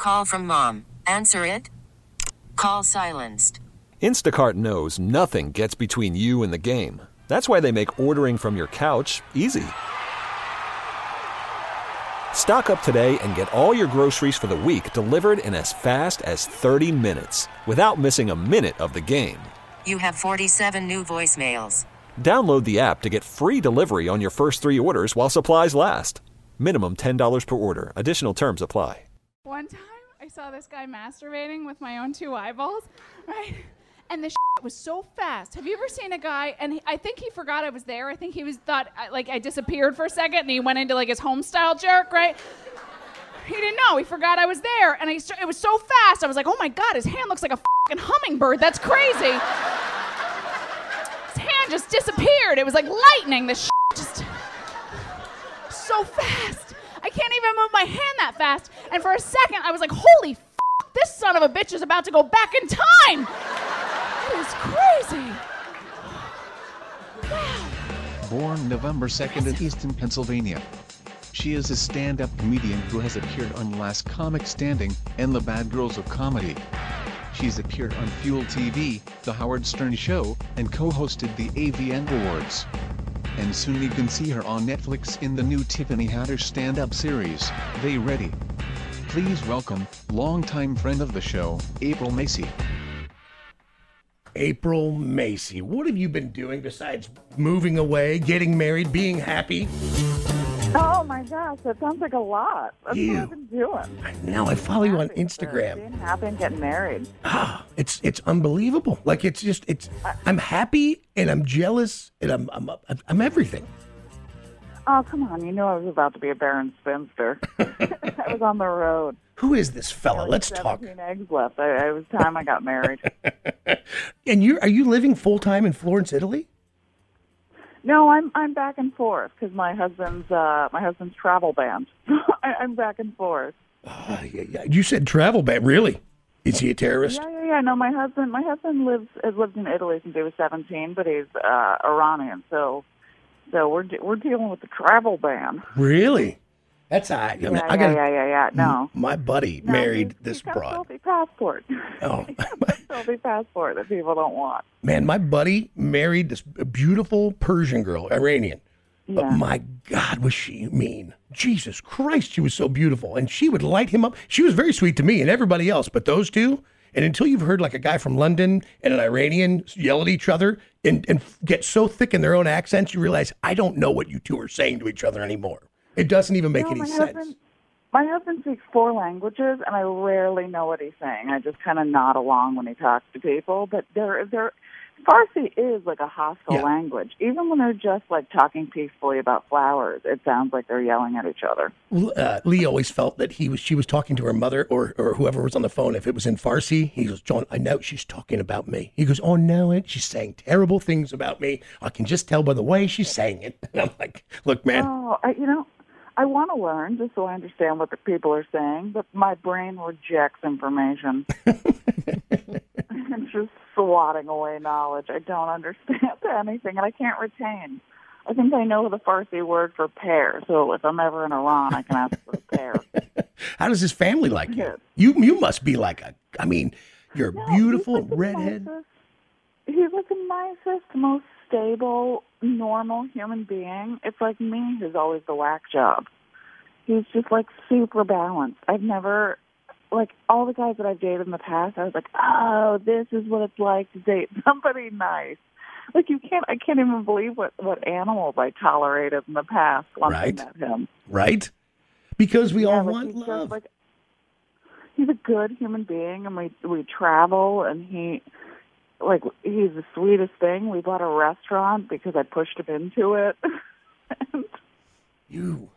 Call from mom. Answer it. Call silenced. Instacart knows nothing gets between you and the game. That's why they make ordering from your couch easy. Stock up today and get all your groceries for the week delivered in as fast as 30 minutes without missing a minute of the game. You have 47 new voicemails. Download the app to get free delivery on your first 3 orders while supplies last. Minimum $10 per order. Additional terms apply. One time I saw this guy masturbating with my own 2 eyeballs, right? And the was so fast. Have you ever seen a guy, and I think he forgot I was there. I think he thought I disappeared for a second, and he went into like his home style jerk, right? He didn't know. He forgot I was there, and it was so fast. I was like, oh my God, his hand looks like a fucking hummingbird. That's crazy. His hand just disappeared. It was like lightning. The just so fast. I can't even move my hand that fast. And for a second, I was like, holy f***, this son of a bitch is about to go back in time. That is crazy. Wow. Born November 2nd in Easton, Pennsylvania. She is a stand-up comedian who has appeared on Last Comic Standing and The Bad Girls of Comedy. She's appeared on Fuel TV, The Howard Stern Show, and co-hosted the AVN Awards. And soon you can see her on Netflix in the new Tiffany Haddish stand-up series, They Ready. Please welcome, longtime friend of the show, April Macy. April Macy, what have you been doing besides moving away, getting married, being happy? Oh my gosh, that sounds like a lot. That's what I've been doing. I know, I follow you on Instagram. Being happy and getting married. It's unbelievable. Like I'm happy and I'm jealous and I'm everything. Oh, come on. You know I was about to be a barren spinster. I was on the road. Who is this fella? Let's talk. 17 eggs left. It was time I got married. And are you living full-time in Florence, Italy? No, I'm back and forth because my husband's travel ban. I'm back and forth. Yeah. You said travel ban. Really? Is he a terrorist? Yeah. No, my husband has lived in Italy since he was 17, but he's Iranian, so we're dealing with the travel ban. Really? That's all right. Yeah. No. My buddy married this he's got broad. A filthy passport. Oh. Filthy passport that people don't want. Man, my buddy married this beautiful Persian girl, Iranian. Yeah. But my God, was she mean. Jesus Christ, she was so beautiful. And she would light him up. She was very sweet to me and everybody else, but those two, and until you've heard like a guy from London and an Iranian yell at each other and get so thick in their own accents, you realize, I don't know what you two are saying to each other anymore. It doesn't even make any sense. My husband speaks 4 languages, and I rarely know what he's saying. I just kind of nod along when he talks to people. But Farsi is like a hostile language. Even when they're just like talking peacefully about flowers, it sounds like they're yelling at each other. Lee always felt that she was talking to her mother or whoever was on the phone. If it was in Farsi, he goes, John, I know she's talking about me. He goes, oh no, she's saying terrible things about me. I can just tell by the way she's saying it. And I'm like, look, man. Oh, I want to learn just so I understand what the people are saying, but my brain rejects information. It's just swatting away knowledge. I don't understand anything, and I can't retain. I think I know the Farsi word for pear, so if I'm ever in Iran, I can ask for a pear. How does his family like you? You must be like you're a beautiful redhead. He's like the nicest, most stable, normal human being. It's like me who's always the whack job. He's just like super balanced. I've never, like all the guys that I've dated in the past, I was like, oh, this is what it's like to date somebody nice. Like I can't even believe what animals I tolerated in the past once I met him. Right? Because we all want love. He's a good human being, and we travel, and he's the sweetest thing. We bought a restaurant because I pushed him into it. You.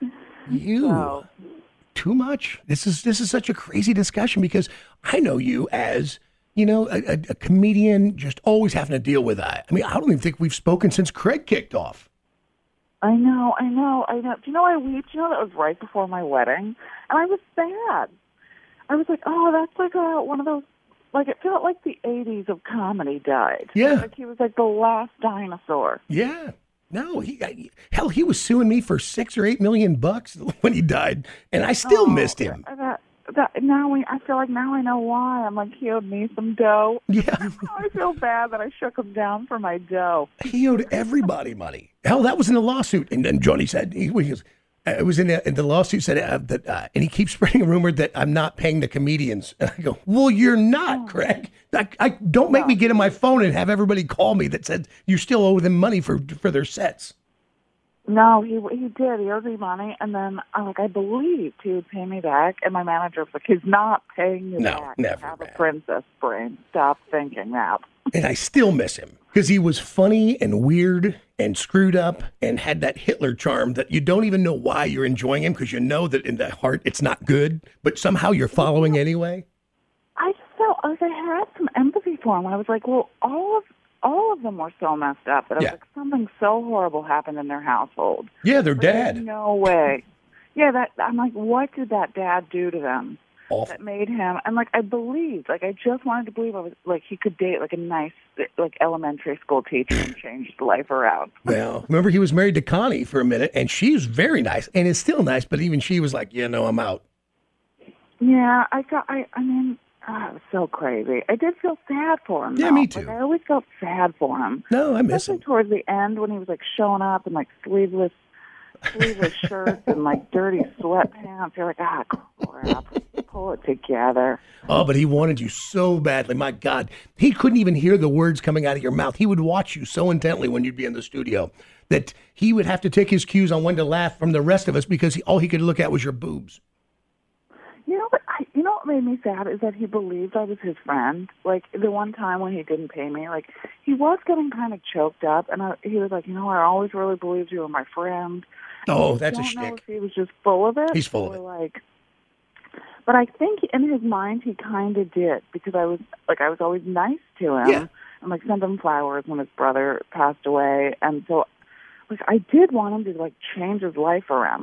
Too much. This is such a crazy discussion because I know you as, a comedian just always having to deal with that. I mean, I don't even think we've spoken since Craig kicked off. I know. Do you know I wept? That was right before my wedding, and I was sad. I was like, oh, that's like one of those. Like, it felt like the 80s of comedy died. Yeah. Like he was like the last dinosaur. Yeah. No, he was suing me for $6 or $8 million when he died, and I still missed him. I feel like now I know why. I'm like, he owed me some dough. Yeah. I feel bad that I shook him down for my dough. He owed everybody money. Hell, that was in the lawsuit. And then Johnny said, it was in the lawsuit said that, and he keeps spreading a rumor that I'm not paying the comedians. And I go, well, you're not, Craig. I don't make me get on my phone and have everybody call me that said you still owe them money for their sets. No, he did. He owed me money, and then I believed he would pay me back. And my manager was like, "He's not paying you back. Never. Have a princess brain. Stop thinking that." And I still miss him because he was funny and weird and screwed up and had that Hitler charm that you don't even know why you're enjoying him because you know that in the heart it's not good, but somehow you're following anyway. I just felt like I had some empathy for him. I was like, well, all of them were so messed up that I was like, something so horrible happened in their household. Yeah, their dad. There's no way. Yeah, I'm like, what did that dad do to them that made him? And I believed, I just wanted to believe I was he could date a nice elementary school teacher and change his life around. Well, remember he was married to Connie for a minute, and she was very nice and is still nice, but even she was like, yeah, no, I'm out. Yeah, it was so crazy. I did feel sad for him. Yeah, though. me too. I always felt sad for him. No, I miss Especially him. towards the end when he was showing up in sleeveless shirts and dirty sweatpants. You're like, crap, pull it together. Oh, but he wanted you so badly. My God, he couldn't even hear the words coming out of your mouth. He would watch you so intently when you'd be in the studio that he would have to take his cues on when to laugh from the rest of us because all he could look at was your boobs. You know what made me sad is that he believed I was his friend. The one time when he didn't pay me, he was getting kind of choked up, and he was like, I always really believed you were my friend. Oh, that's a shtick. I don't know if he was just full of it. He's full of it. But I think in his mind he kind of did because I was always nice to him. Yeah. And sent him flowers when his brother passed away, and so I did want him to change his life around.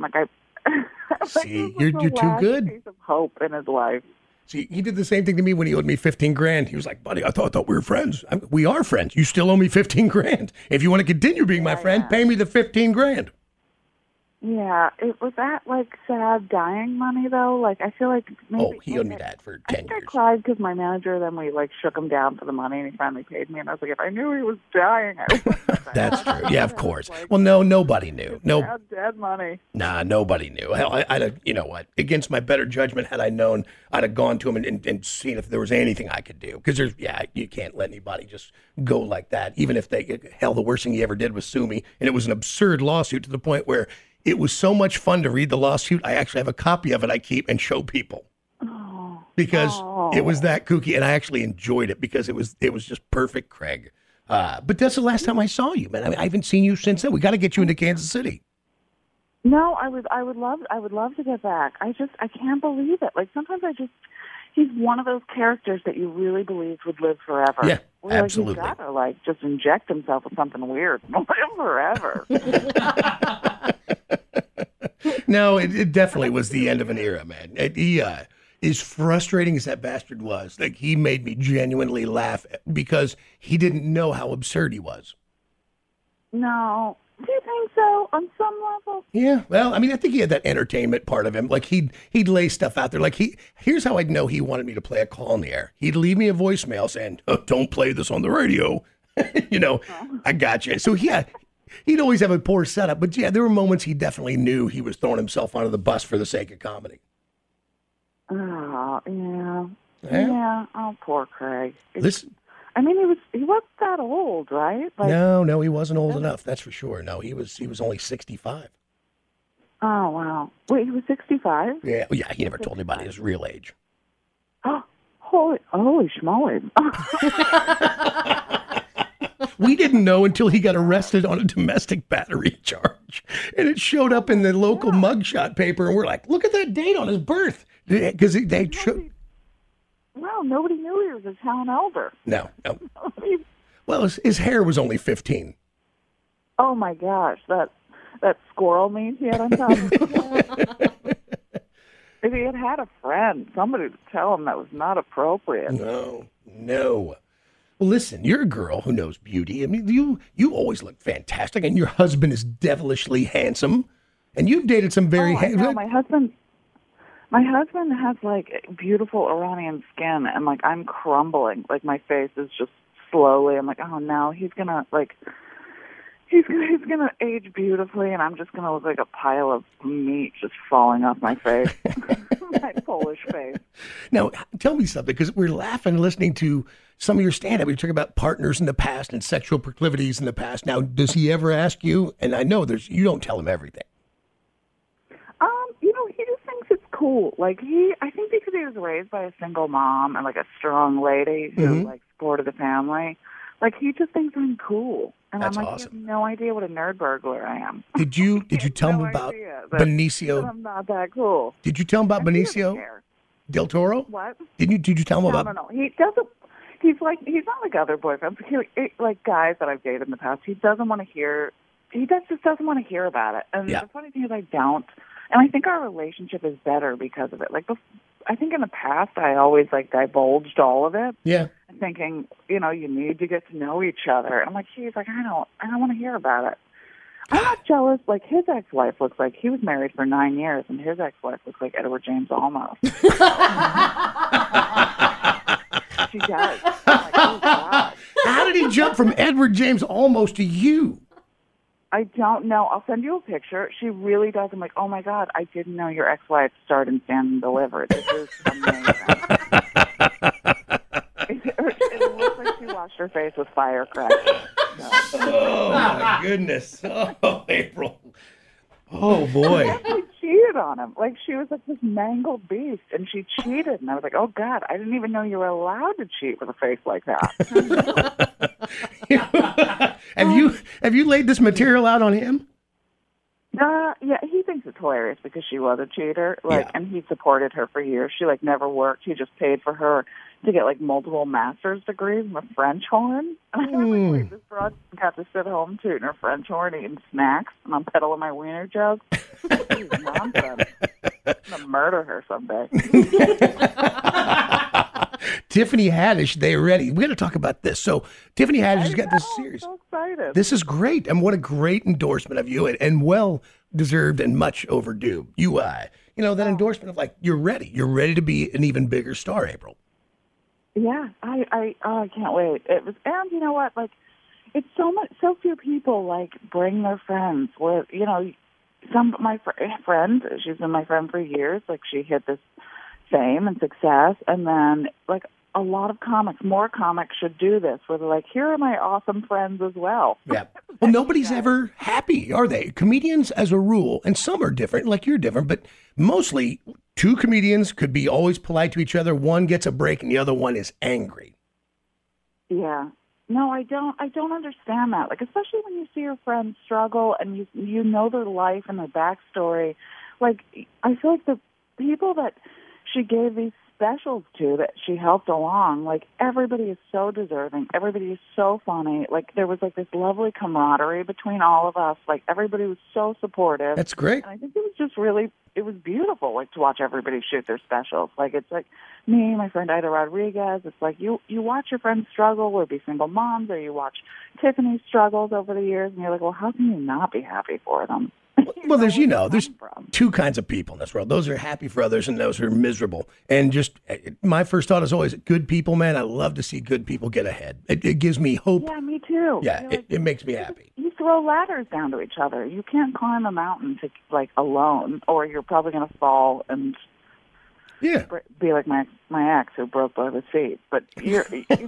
See, you're too good. Piece of hope in his life. See, he did the same thing to me when he owed me $15,000. He was like, buddy, I thought we were friends. We are friends. You still owe me $15,000. If you want to continue being my friend, pay me the $15,000. Yeah, was that sad dying money though? I feel like maybe he owed me that for 10 years. I cried because my manager then we shook him down for the money and he finally paid me, and I was like, if I knew he was dying, I would. That's true. Yeah, of course. Well, no, nobody knew. No, dead money. Nah, nobody knew. Hell, I'd have, you know what? Against my better judgment, had I known, I'd have gone to him and seen if there was anything I could do. Because you can't let anybody just go like that. Even if the worst thing he ever did was sue me, and it was an absurd lawsuit to the point where it was so much fun to read the lawsuit. I actually have a copy of it I keep and show people. Because it was that kooky, and I actually enjoyed it because it was just perfect, Craig. But that's the last time I saw you, man. I haven't seen you since then. We got to get you into Kansas City. No, I would love to get back. I can't believe it. Sometimes he's one of those characters that you really believed would live forever. Yeah, absolutely. He's got to just inject himself with something weird and live forever. No, it definitely was the end of an era, man. He as frustrating as that bastard was, he made me genuinely laugh because he didn't know how absurd he was. No. Do you think so on some level? Yeah. Well, I think he had that entertainment part of him. He'd lay stuff out there. Here's how I'd know he wanted me to play a call in the air. He'd leave me a voicemail saying, don't play this on the radio. I got you. So yeah, he'd always have a poor setup, but yeah, there were moments he definitely knew he was throwing himself onto the bus for the sake of comedy. Oh, yeah. Yeah. Oh, poor Craig. Listen. He wasn't that old, right? No, he wasn't old enough. That's for sure. No, he was only 65. Oh, wow. Wait, he was 65? Yeah, he never told anybody his real age. Oh, holy schmoly. We didn't know until he got arrested on a domestic battery charge. And it showed up in the local mugshot paper, and we're like, look at that date on his birth. Because they Well, nobody knew he was a town elder. No. Well, his hair was only 15. Oh, my gosh. That squirrel meat he had on top of his head. If he had a friend, somebody would tell him that was not appropriate. No. Well, listen, you're a girl who knows beauty. You always look fantastic, and your husband is devilishly handsome. And you've dated some very handsome. My My husband has like beautiful Iranian skin, and like I'm crumbling. Like my face is just slowly. I'm like, oh no, he's gonna age beautifully, and I'm just gonna look like a pile of meat just falling off my face, my Polish face. Now, tell me something, because we're laughing listening to some of your stand-up. You're talking about partners in the past and sexual proclivities in the past. Now, does he ever ask you? And I know you don't tell him everything. He just thinks it's cool. Like I think because he was raised by a single mom and like a strong lady who like supported the family, like he just thinks I'm cool. And That's I'm like, awesome. You have no idea what a nerd burglar I am. Did you tell him No about idea Benicio? I'm not that cool. Did you tell him about And he doesn't Benicio care. del Toro? What? Did you tell him about? No. He doesn't. He's not like other boyfriends. Like guys that I've dated in the past. He doesn't want to hear. Just doesn't want to hear about it. And Yeah. the funny thing is, I don't. And I think our relationship is better because of it. Like, I think in the past, I always like divulged all of it. Yeah. Thinking, you need to get to know each other. And I'm like, geez, like I don't want to hear about it. I'm not jealous. Like his ex-wife looks like he was married for 9 years, and his ex-wife looks like Edward James Olmos. She does. I'm like, oh God. How did he jump from Edward James almost to you? I don't know. I'll send you a picture. She really does. I'm like, oh my God, I didn't know your ex-wife starred in Stand and Deliver. This is amazing. It looks like she washed her face with firecrackers. No. Oh my goodness. Oh, April. Oh boy. She cheated on him. Like she was like this mangled beast, and she cheated. And I was like, oh God, I didn't even know you were allowed to cheat with a face like that. Have you laid this material out on him? Yeah, he thinks it's hilarious because she was a cheater. Like, Yeah. and he supported her for years. She like never worked. He just paid for her to get like multiple master's degrees in the French horn. And I was like, wait, this broad got to sit home tooting her French horn, eating snacks, and I'm peddling my wiener jokes. She's nonsense. I'm gonna murder her someday. Tiffany Haddish, they ready. We're going to talk about this. So Tiffany Haddish has got this series. I'm so excited. This is great. And what a great endorsement of you, and well deserved and much overdue. That endorsement of like, you're ready. You're ready to be an even bigger star, April. Yeah, I can't wait. It was, and you know what? Like, it's so few people like bring their friends. With my friend, she's been my friend for years. Like, she hit this fame and success, and then like a lot of more comics should do this, where they're like, here are my awesome friends as well. Yeah. Well, nobody's ever happy, are they? Comedians, as a rule, and some are different, like you're different, but mostly two comedians could be always polite to each other. One gets a break and the other one is angry. Yeah. No, I don't understand that. Like, especially when you see your friends struggle and you know their life and their backstory. Like, I feel like the people that she gave these specials to, that she helped along, like, everybody is so deserving. Everybody is so funny. Like, there was like this lovely camaraderie between all of us. Like, everybody was so supportive. That's great. And I think it was just really, it was beautiful, like, to watch everybody shoot their specials. Like, it's like me, my friend Ida Rodriguez. It's like you watch your friends struggle, or be single moms, or you watch Tiffany's struggles over the years, and you're like, well, how can you not be happy for them? Well, there's two kinds of people in this world. Those are happy for others and those who are miserable. And just my first thought is always, good people, man. I love to see good people get ahead. It gives me hope. Yeah, me too. Yeah, it makes me happy. You throw ladders down to each other. You can't climb a mountain alone, or you're probably going to fall and be like my ex who broke both his feet. But you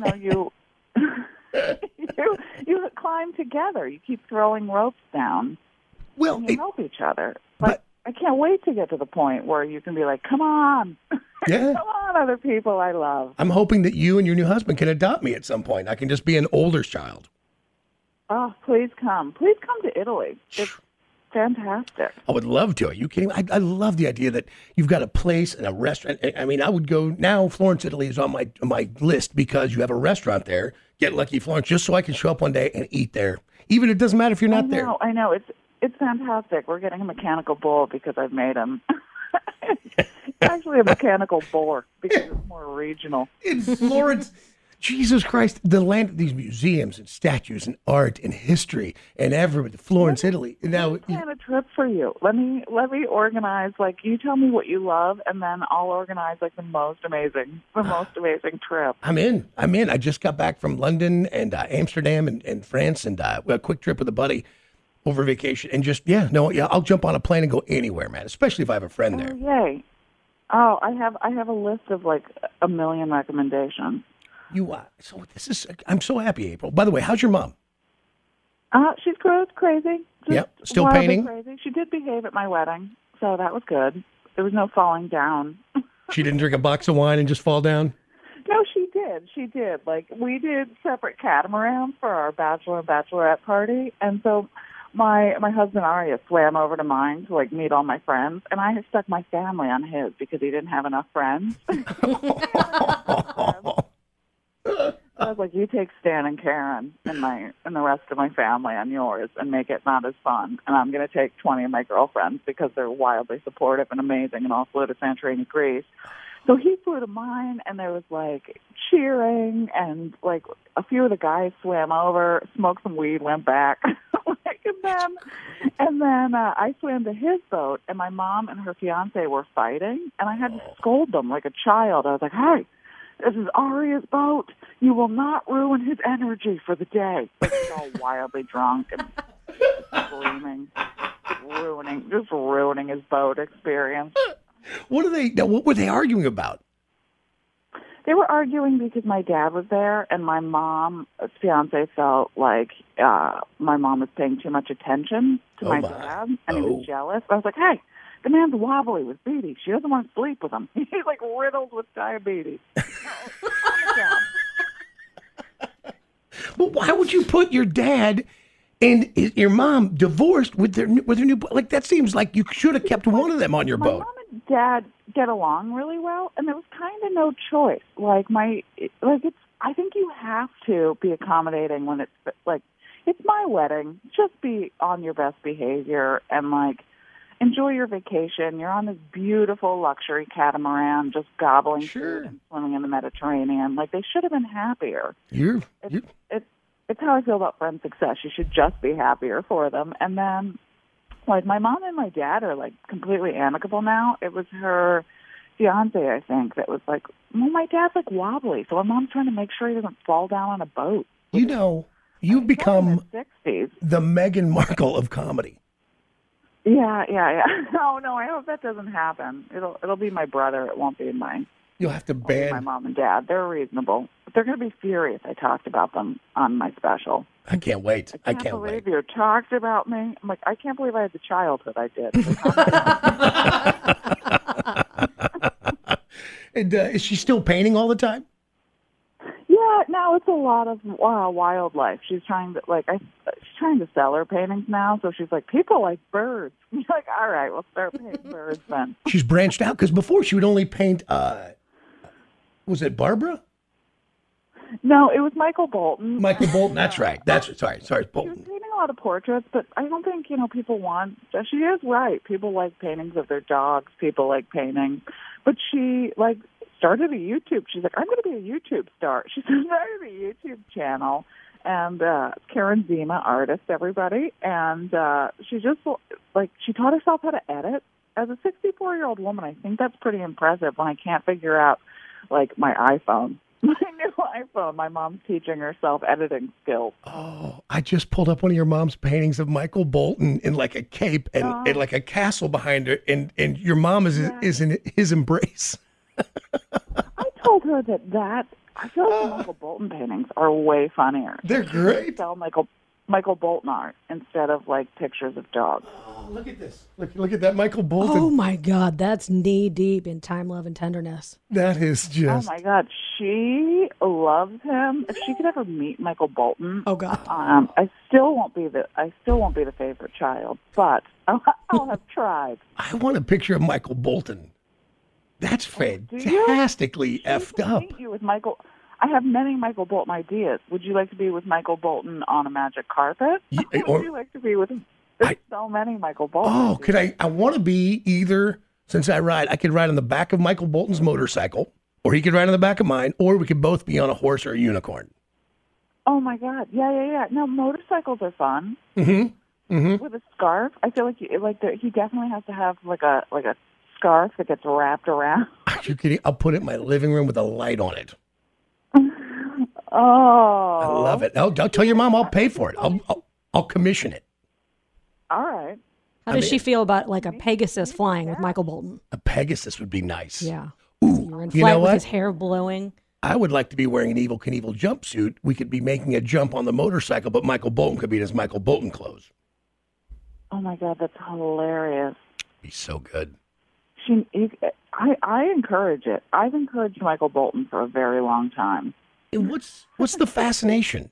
climb together. You keep throwing ropes down. Well, and you help each other. But I can't wait to get to the point where you can be like, come on. Yeah. Come on, other people I love. I'm hoping that you and your new husband can adopt me at some point. I can just be an older child. Oh, please come. Please come to Italy. It's fantastic. I would love to. Are you kidding me? I love the idea that you've got a place and a restaurant. I mean, I would go now. Florence, Italy is on my list because you have a restaurant there. Get Lucky Florence, just so I can show up one day and eat there. Even it doesn't matter if you're not there. I know. It's fantastic. We're getting a mechanical bull because I've made him. It's actually a mechanical boar because it's more regional. In Florence, Jesus Christ, the land of these museums and statues and art and history and everybody, Florence, Italy. Now, Let me plan a trip for you. Let me organize. Like, you tell me what you love, and then I'll organize like the most amazing trip. I'm in. I just got back from London and Amsterdam and France, and a quick trip with a buddy over vacation. And just I'll jump on a plane and go anywhere, man. Especially if I have a friend there. Oh, yay! Oh, I have a list of like a million recommendations. I'm so happy, April. By the way, how's your mom? She's crazy. Yep, still wildly painting? Crazy. She did behave at my wedding, so that was good. There was no falling down. She didn't drink a box of wine and just fall down? No, she did. She did. Like, we did separate catamarans for our bachelor and bachelorette party, and so my husband Arya swam over to mine to like meet all my friends, and I had stuck my family on his because he didn't have enough friends. I was like, you take Stan and Karen and the rest of my family on yours and make it not as fun. And I'm going to take 20 of my girlfriends because they're wildly supportive and amazing and all flew to Santorini, Greece. So he flew to mine, and there was like cheering, and like a few of the guys swam over, smoked some weed, went back. and then I swam to his boat, and my mom and her fiance were fighting, and I had to scold them like a child. I was like, hey, this is Arya's boat. You will not ruin his energy for the day. Like, he's all wildly drunk and screaming, just ruining his boat experience. What were they arguing about? They were arguing because my dad was there, and my mom's fiance felt like my mom was paying too much attention to my dad, and he was jealous. I was like, hey, the man's wobbly with BD. She doesn't want to sleep with him. He's like riddled with diabetes. Well, why would you put your dad and your mom divorced with their new, like, that seems like you should have kept one of them on your boat. My mom and dad get along really well, and there was kind of no choice. I think you have to be accommodating when it's my wedding. Just be on your best behavior and like enjoy your vacation. You're on this beautiful luxury catamaran, just gobbling food and swimming in the Mediterranean. Like, they should have been happier. It's how I feel about friend success. You should just be happier for them. And then, like, my mom and my dad are, like, completely amicable now. It was her fiance, I think, that was like, well, my dad's, like, wobbly, so my mom's trying to make sure he doesn't fall down on a boat. You know, you've become the Meghan Markle of comedy. Yeah. No, I hope that doesn't happen. It'll be my brother. It won't be mine. You'll have to ban my mom and dad. They're reasonable. But they're going to be furious I talked about them on my special. I can't wait. I can't believe you talked about me. I'm like, I can't believe I had the childhood I did. And is she still painting all the time? Yeah, now it's a lot of wildlife. She's trying to sell her paintings now. So she's like, people like birds. You're like, all right, we'll start painting birds then. She's branched out because before she would only paint. Was it Barbara? No, it was Michael Bolton. Michael Bolton. That's right. Sorry, Bolton. She was painting a lot of portraits, but I don't think people want. She is right. People like paintings of their dogs. People like painting, but she started a YouTube. She's like, I'm going to be a YouTube star. She started a YouTube channel, and Karen Zima, artist, everybody, and she just she taught herself how to edit. As a 64-year-old woman, I think that's pretty impressive. When I can't figure out my iPhone. My new iPhone. My mom's teaching herself editing skills. Oh, I just pulled up one of your mom's paintings of Michael Bolton in like a cape and like a castle behind her, and your mom is in his embrace. I told her that I feel like the Michael Bolton paintings are way funnier. They're great. Sell Michael Bolton art instead of pictures of dogs. Oh, look at this! Look at that Michael Bolton. Oh my God, that's knee deep in time, love, and tenderness. That is just. Oh my God, she loves him. If she could ever meet Michael Bolton, oh God, I still won't be the favorite child, but I'll have tried. I want a picture of Michael Bolton. That's fantastically effed up. You with Michael. I have many Michael Bolton ideas. Would you like to be with Michael Bolton on a magic carpet? Would you like to be with him? There's so many Michael Bolton. Oh, could I want to be either, since I could ride on the back of Michael Bolton's motorcycle, Or he could ride on the back of mine, or we could both be on a horse or a unicorn. Oh my God! Yeah. No, motorcycles are fun. Mm-hmm. With a scarf, I feel like he definitely has to have like a scarf that gets wrapped around. Are you kidding? I'll put it in my living room with a light on it. Oh, I love it. I'll tell your mom I'll pay for it. I'll commission it. all right. How does she feel about like a Pegasus flying with Michael Bolton? A Pegasus would be nice. Yeah. Ooh, You're in you flight know with what? his hair blowing. I would like to be wearing an Evel Knievel jumpsuit. We could be making a jump on the motorcycle, but Michael Bolton could be in his Michael Bolton clothes. Oh my God, that's hilarious. Be so good. I encourage it. I've encouraged Michael Bolton for a very long time. And what's the fascination?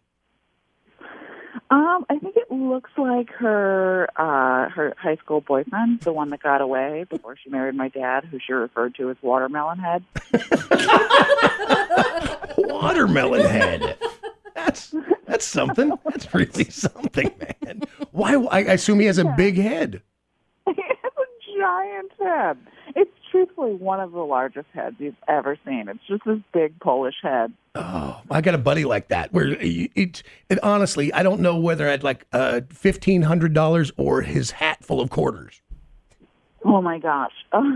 I think it looks like her high school boyfriend, the one that got away before she married my dad, who she referred to as Watermelon Head. Watermelon Head. That's something. That's really something, man. Why? I assume he has a big head. He has a giant head. It's truthfully one of the largest heads you've ever seen. It's just this big Polish head. Oh, I got a buddy like that. Where it honestly, I don't know whether I'd like $1,500 or his hat full of quarters. Oh my gosh.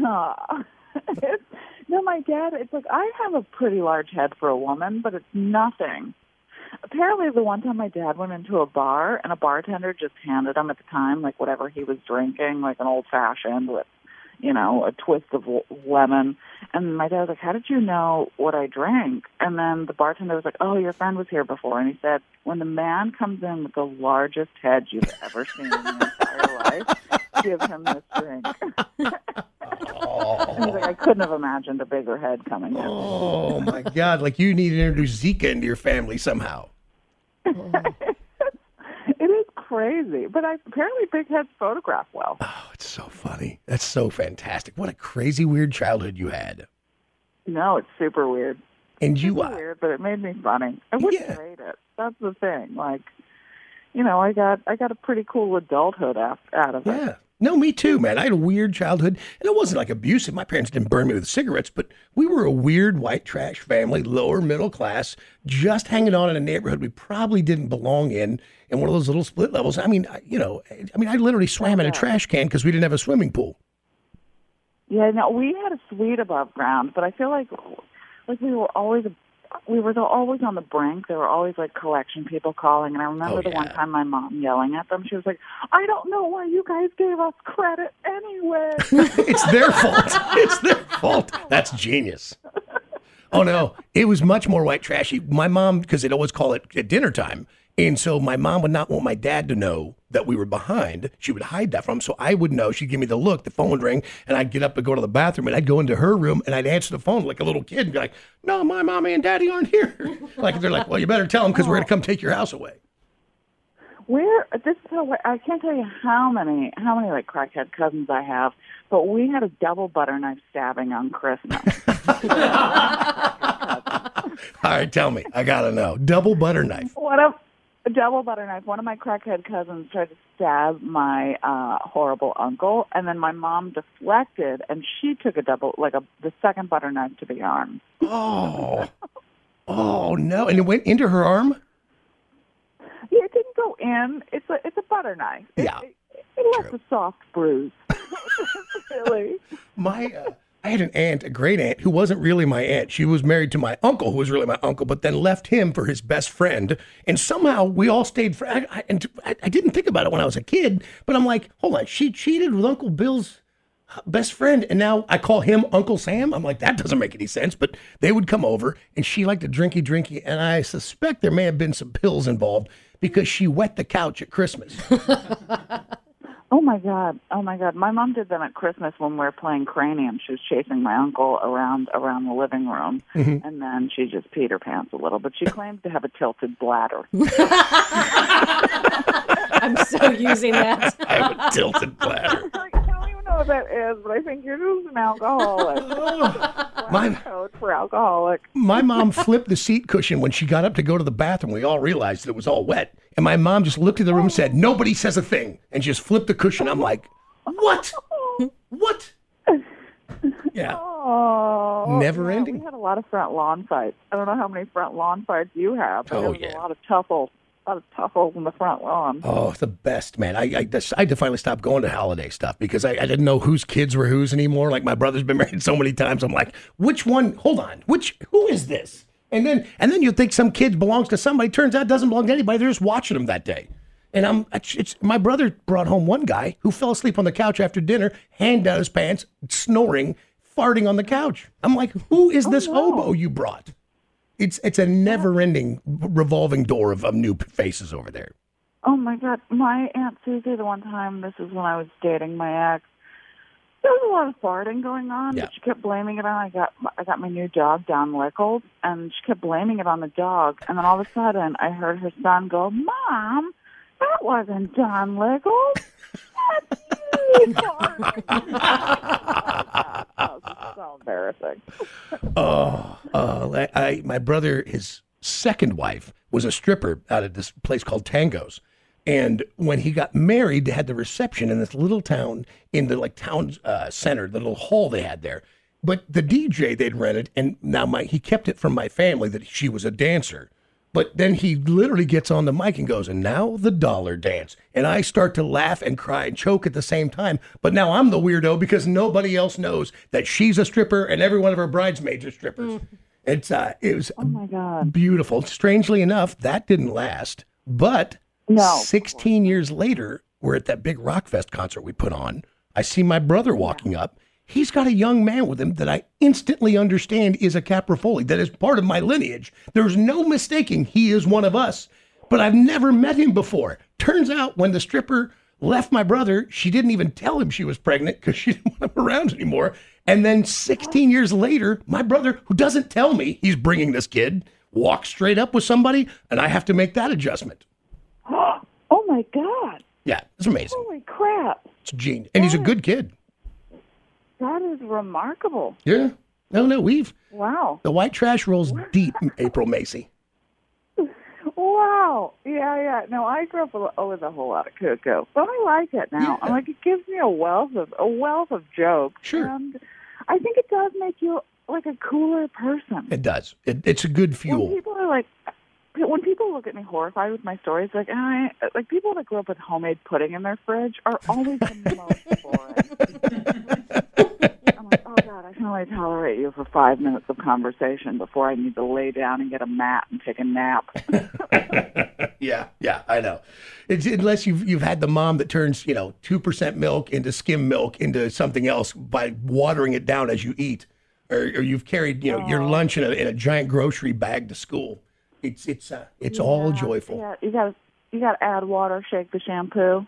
No, my dad. It's like I have a pretty large head for a woman, but it's nothing. Apparently, the one time my dad went into a bar and a bartender just handed him at the time, like whatever he was drinking, like an old fashioned with, a twist of lemon. And my dad was like, "How did you know what I drank?" And then the bartender was like, "Oh, your friend was here before." And he said, "When the man comes in with the largest head you've ever seen in your entire life, give him this drink." And he's like, "I couldn't have imagined a bigger head coming in." Oh my God! Like you need to introduce Zika into your family somehow. It is crazy, but apparently big heads photograph well. Oh, it's so funny. That's so fantastic. What a crazy, weird childhood you had. No, it's super weird. And It's you, super weird, but it made me funny. I wouldn't trade it. That's the thing. Like, I got a pretty cool adulthood out of it. yeah. No, me too, man. I had a weird childhood, and it wasn't like abusive. My parents didn't burn me with cigarettes, but we were a weird white trash family, lower middle class, just hanging on in a neighborhood we probably didn't belong in one of those little split levels. I literally swam in a trash can because we didn't have a swimming pool. Yeah, no, we had a suite above ground, but I feel like we were always on the brink. There were always like collection people calling, and I remember the one time my mom yelling at them. She was like, "I don't know why you guys gave us credit anyway." It's their fault. It's their fault. That's genius. Oh no, it was much more white trashy. My mom, because they'd always call it at dinner time. And so my mom would not want my dad to know that we were behind. She would hide that from him. So I would know. She'd give me the look, the phone would ring, and I'd get up and go to the bathroom, and I'd go into her room, and I'd answer the phone like a little kid and be like, "No, my mommy and daddy aren't here." Like, they're like, "Well, you better tell them because we're going to come take your house away." I can't tell you how many like crackhead cousins I have, but we had a double butter knife stabbing on Christmas. All right, tell me. I got to know. Double butter knife. A double butter knife. One of my crackhead cousins tried to stab my horrible uncle, and then my mom deflected, and she took the second butter knife to the arm. Oh no! And it went into her arm. Yeah, it didn't go in. It's a butter knife. It left a soft bruise. Really. I had an aunt, a great aunt, who wasn't really my aunt. She was married to my uncle, who was really my uncle, but then left him for his best friend. And somehow we all stayed friends. I didn't think about it when I was a kid, but I'm like, hold on, she cheated with Uncle Bill's best friend, and now I call him Uncle Sam? I'm like, that doesn't make any sense. But they would come over, and she liked to drinky, and I suspect there may have been some pills involved because she wet the couch at Christmas. Oh my God! My mom did them at Christmas when we were playing Cranium. She was chasing my uncle around the living room, and then she just peed her pants a little. But she claims to have a tilted bladder. I'm so using that. I have a tilted bladder. I don't even know what that is, but I think you're just an alcoholic. My code for alcoholic. My mom flipped the seat cushion when she got up to go to the bathroom. We all realized that it was all wet. And my mom just looked at the room and said, "Nobody says a thing," and just flipped the cushion. I'm like, what? What? Yeah. Oh, Never yeah, ending. We had a lot of front lawn fights. I don't know how many front lawn fights you have, but there was a lot of tuffles in the front lawn. Oh, the best, man. I had to finally stop going to holiday stuff because I didn't know whose kids were whose anymore. Like, my brother's been married so many times. I'm like, which one? Hold on. Who is this? And then you think some kid belongs to somebody. Turns out it doesn't belong to anybody. They're just watching them that day. And my brother brought home one guy who fell asleep on the couch after dinner, hand down his pants, snoring, farting on the couch. I'm like, who is this hobo you brought? It's a never-ending revolving door of new faces over there. Oh, my God. My Aunt Susie, the one time, this is when I was dating my ex, there was a lot of farting going on, but she kept blaming it on, I got my new dog, Don Lickles, and she kept blaming it on the dog. And then all of a sudden, I heard her son go, Mom, that wasn't Don Lickles. That's you farting. That was so embarrassing. My brother, his second wife, was a stripper out of this place called Tango's. And when he got married, they had the reception in this little town, in the town center, the little hall they had there. But the DJ they'd rented, and now he kept it from my family that she was a dancer. But then he literally gets on the mic and goes, and now the dollar dance. And I start to laugh and cry and choke at the same time. But now I'm the weirdo because nobody else knows that she's a stripper and every one of her bridesmaids are strippers. It was oh my God. Beautiful. Strangely enough, that didn't last. But 16 years later, we're at that big Rockfest concert we put on. I see my brother walking up. He's got a young man with him that I instantly understand is a Caprifoli, that is part of my lineage. There's no mistaking he is one of us, but I've never met him before. Turns out when the stripper left my brother, she didn't even tell him she was pregnant because she didn't want him around anymore. And then 16 years later, my brother, who doesn't tell me he's bringing this kid, walks straight up with somebody, and I have to make that adjustment. Oh, my God. Yeah, it's amazing. Holy crap. It's genius. And he's a good kid. That is remarkable. Yeah. No, Wow. The white trash rolls deep, April Macy. Wow. Yeah. No, I grew up with a whole lot of cuckoo, but I like it now. Yeah. It gives me a wealth of jokes. Sure. And I think it does make you like a cooler person. It does. It's a good fuel. When people look at me horrified with my stories, people that grew up with homemade pudding in their fridge are always the most boring. I'm like, oh God, I can only tolerate you for 5 minutes of conversation before I need to lay down and get a mat and take a nap. Yeah, I know. Unless you've had the mom that turns 2% milk into skim milk into something else by watering it down as you eat, or you've carried your lunch in a giant grocery bag to school. It's all joyful. Yeah, you got to add water, shake the shampoo.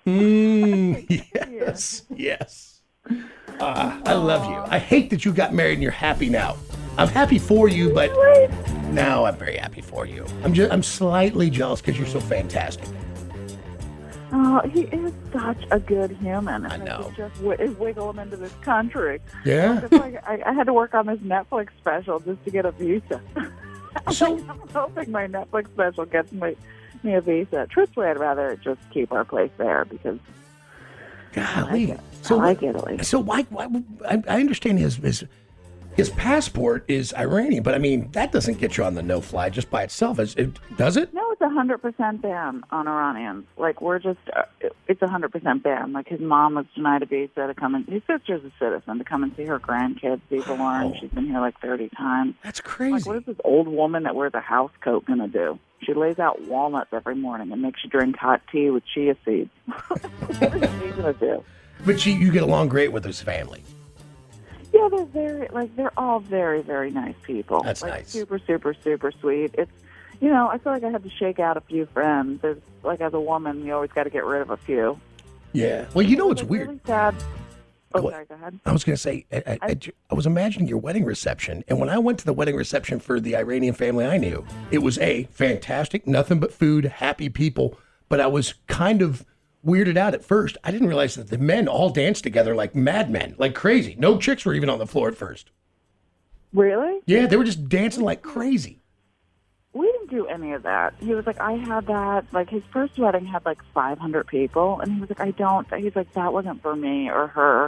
Yes. I love you. I hate that you got married and you're happy now. I'm happy for you, but now I'm very happy for you. I'm slightly jealous because you're so fantastic. Oh, he is such a good human. I know. Just wiggle him into this country. Yeah. It's like I had to work on this Netflix special just to get a visa. So I'm hoping my Netflix special gets me a visa. Truthfully, I'd rather just keep our place there because golly. I like Italy. So why I understand his passport is Iranian, but I mean that doesn't get you on the no-fly just by itself. Does it? No, it's 100% ban on Iranians. It's 100% ban. Like his mom was denied a visa to come in. His sister's a citizen to come and see her grandkids be born. She's been here 30 times. That's crazy. What is this old woman that wears a house coat going to do? She lays out walnuts every morning and makes you drink hot tea with chia seeds. What is she going to do? But you get along great with his family. Yeah, they're all very, very nice people. That's nice. Super, super, super sweet. It's, I feel like I had to shake out a few friends. There's, as a woman, you always got to get rid of a few. Yeah. Well, what's weird? Really sad. Oh, sorry, go ahead. I was going to say, I was imagining your wedding reception, and when I went to the wedding reception for the Iranian family I knew, it was fantastic, nothing but food, happy people, but I was kind of weirded out at first. I didn't realize that the men all danced together like madmen, like crazy. No chicks were even on the floor at first. Really? Yeah, they were just dancing like crazy. We didn't do any of that. He was like, I had that, his first wedding had 500 people, and he was like, he's like, that wasn't for me or her.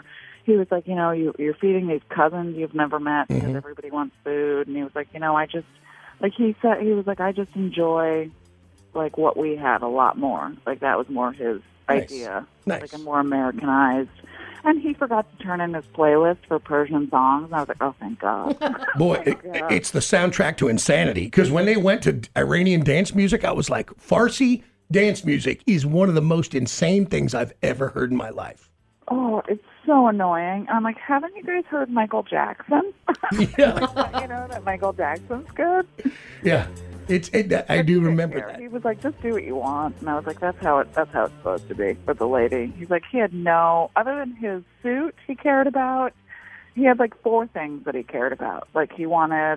he was like, you know, you're feeding these cousins you've never met because everybody wants food. And he was like, you know, I just, like he said, he was like, I just enjoy, like, what we had a lot more. Like, that was more his idea. Nice. Like, a more Americanized. And he forgot to turn in his playlist for Persian songs. And I was like, oh, thank God. Boy, it's the soundtrack to insanity. Because when they went to Iranian dance music, I was like, Farsi dance music is one of the most insane things I've ever heard in my life. Oh, it's so annoying. I'm like, haven't you guys heard Michael Jackson? Yeah. You know that Michael Jackson's good? Yeah. I do remember care. that. He was like, just do what you want. And I was like, that's how it's supposed to be for the lady. He's like, he had no, other than his suit he cared about, he had like 4 things that he cared about. Like he wanted,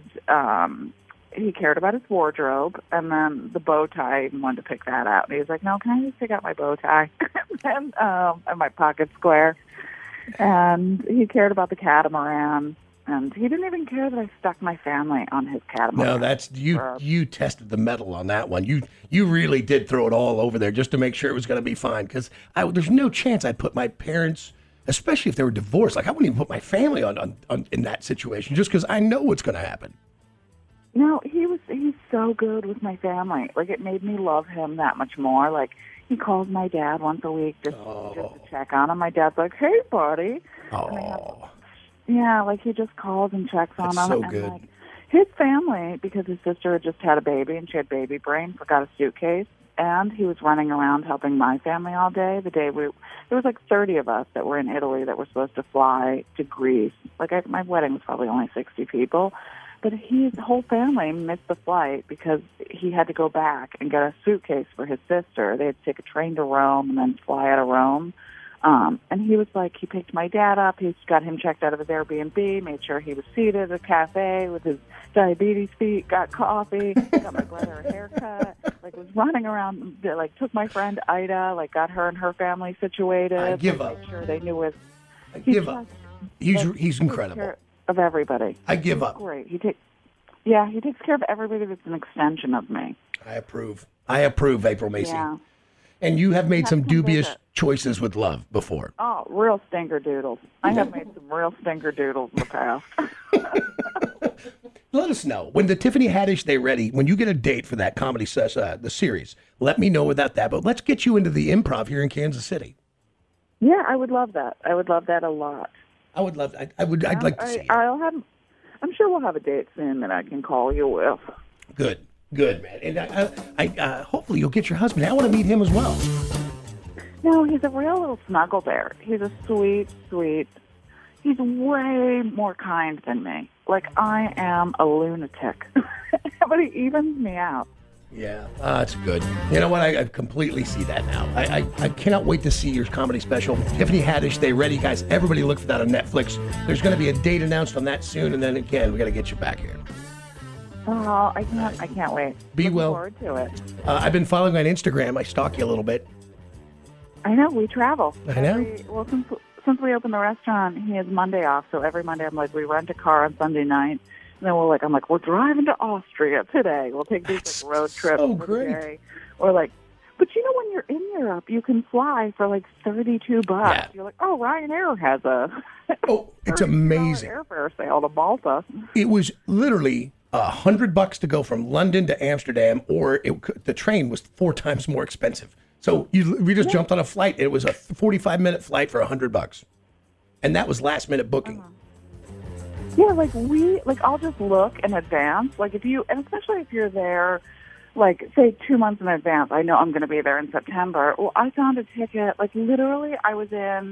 he cared about his wardrobe, and then the bow tie, he even wanted to pick that out. And he was like, no, can I just pick out my bow tie and my pocket square? And he cared about the catamaran. And he didn't even care that I stuck my family on his catamaran. No, that's you tested the metal on that one. You really did throw it all over there just to make sure it was going to be fine. Because there's no chance I'd put my parents, especially if they were divorced. Like I wouldn't even put my family on in that situation just because I know what's going to happen. No, he's so good with my family. Like it made me love him that much more. Like he calls my dad once a week just to check on him. My dad's like, hey, buddy. Oh. Yeah, like he just calls and checks on That's him. so good. And like his family, because his sister had just had a baby and she had baby brain, forgot a suitcase, and he was running around helping my family all day. There was like 30 of us that were in Italy that were supposed to fly to Greece. Like my wedding was probably only 60 people, but his whole family missed the flight because he had to go back and get a suitcase for his sister. They had to take a train to Rome and then fly out of Rome. And he was like, he picked my dad up, he got him checked out of his Airbnb, made sure he was seated at a cafe with his diabetes feet, got coffee, got my brother a haircut, like was running around, like took my friend Ida, like got her and her family situated. I give up. Made sure they knew his. I give up. He's incredible. Of everybody. I give up. Great. He takes care of everybody that's an extension of me. I approve. April Macy. Yeah. And you have made some come dubious visit. choices with love before. Oh, real stinker doodles. I have made some real stinker doodles in the past. Let us know. When the Tiffany Haddish They Ready, when you get a date for that comedy the series, let me know about that. But let's get you into the improv here in Kansas City. Yeah, I would love that. I would love that a lot. I would love that. I'd like to see you. I'm sure we'll have a date soon that I can call you with. Good, man. And I hopefully you'll get your husband. I want to meet him as well. No, he's a real little snuggle bear. He's a sweet, he's way more kind than me. Like, I am a lunatic. But he evens me out. Yeah, that's good. You know what? I completely see that now. I cannot wait to see your comedy special. Tiffany Haddish, They Ready, guys. Everybody look for that on Netflix. There's going to be a date announced on that soon, and then again, we got to get you back here. Oh, I can't wait. Be well. Looking forward to it. I've been following on Instagram. I stalk you a little bit. I know, we travel. I know. Since we opened the restaurant, he has Monday off, so every Monday I'm like, we rent a car on Sunday night, and then we're driving to Austria today. We'll take these like road trips. So great. Today. Or like, but you know, when you're in Europe, you can fly for like $32. Yeah. You're like, oh, Ryanair has a it's amazing airfare sale to Malta. It was literally $100 to go from London to Amsterdam, or the train was 4 times more expensive. So we just jumped on a flight. It was a 45-minute flight for $100, and that was last-minute booking. Yeah, I'll just look in advance. And especially if you're there, like, say 2 months in advance. I know I'm going to be there in September. Well, I found a ticket, like, literally I was in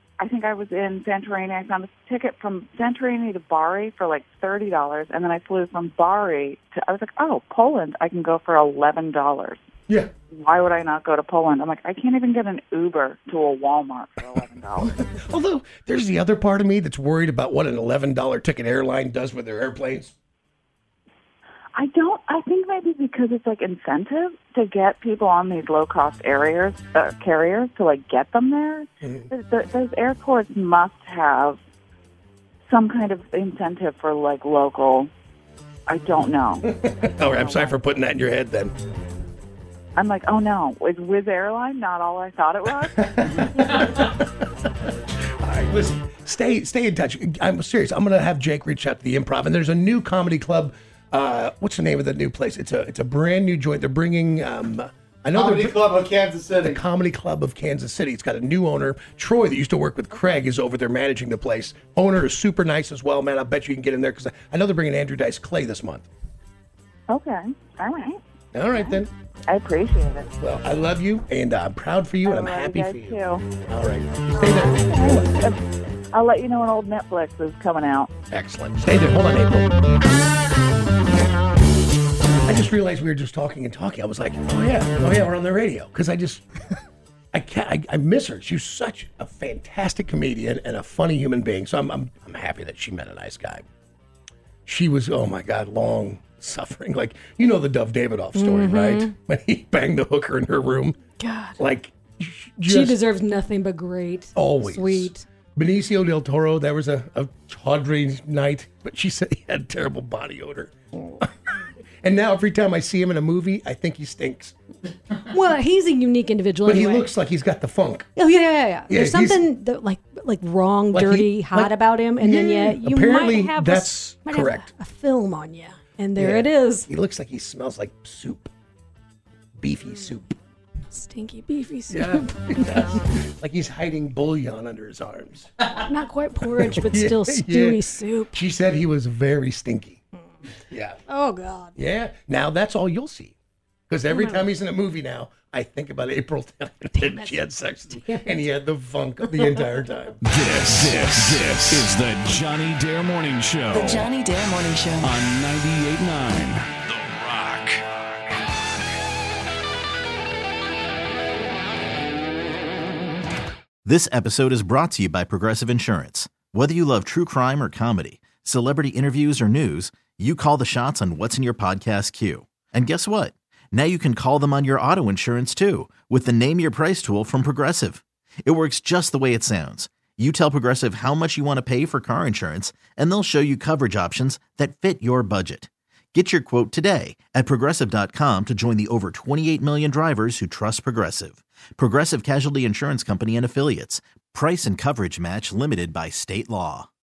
Santorini. I found a ticket from Santorini to Bari for like $30, and then I flew from Bari to, I was like, oh, Poland, I can go for $11. Yeah. Why would I not go to Poland? I'm like, I can't even get an Uber to a Walmart for $11. Although, there's the other part of me that's worried about what an $11 ticket airline does with their airplanes. I think maybe because it's like incentive to get people on these low-cost carriers to like get them there. Mm-hmm. Those airports must have some kind of incentive for like local. I don't know. I'm sorry for putting that in your head then. I'm like, oh no, is Wizz Airline not all I thought it was? All right, listen, Stay in touch. I'm serious. I'm going to have Jake reach out to the Improv, and there's a new comedy club. What's the name of the new place? It's a brand new joint. They're bringing. Comedy Club of Kansas City. The Comedy Club of Kansas City. It's got a new owner. Troy, that used to work with Craig, is over there managing the place. Owner is super nice as well, man. I bet you can get in there because I know they're bringing Andrew Dice Clay this month. Okay. All right. All right, then. I appreciate it. Well, I love you, and I'm proud for you, and I'm happy for you. Too. All right. Stay there. I'll let you know when old Netflix is coming out. Excellent. Stay there. Hold on, April. I just realized we were just talking. I was like, oh yeah, we're on the radio. Because I miss her. She was such a fantastic comedian and a funny human being. So I'm happy that she met a nice guy. She was, oh my God, long suffering. Like, you know the Dove Davidoff story, right? When he banged the hooker in her room. God. Like, She deserves nothing but great. Always. Sweet. Benicio del Toro, that was a tawdry night, but she said he had terrible body odor. And now every time I see him in a movie, I think he stinks. Well, he's a unique individual But anyway. he looks like he's got the funk. Oh, yeah. Yeah, There's something that, like wrong, Like dirty, hot about him, and then you apparently might have that's correct. a film on you, and there Yeah. it is. He looks like he smells like soup. Beefy soup. Stinky, beefy soup. Like he's hiding bouillon under his arms. Not quite porridge, but Yeah, still stewy yeah. soup. She said he was very stinky. Yeah. Oh, God. Yeah. Now that's all you'll see. Because every time he's in a movie now, I think about April telling him she had sex with him, and he had the funk the entire time. This is the Johnny Dare Morning Show. The Johnny Dare Morning Show. On 98.9 The Rock. This episode is brought to you by Progressive Insurance. Whether you love true crime or comedy, celebrity interviews or news, you call the shots on what's in your podcast queue. And guess what? Now you can call them on your auto insurance too with the Name Your Price tool from Progressive. It works just the way it sounds. You tell Progressive how much you want to pay for car insurance, and they'll show you coverage options that fit your budget. Get your quote today at Progressive.com to join the over 28 million drivers who trust Progressive. Progressive Casualty Insurance Company and Affiliates. Price and coverage match limited by state law.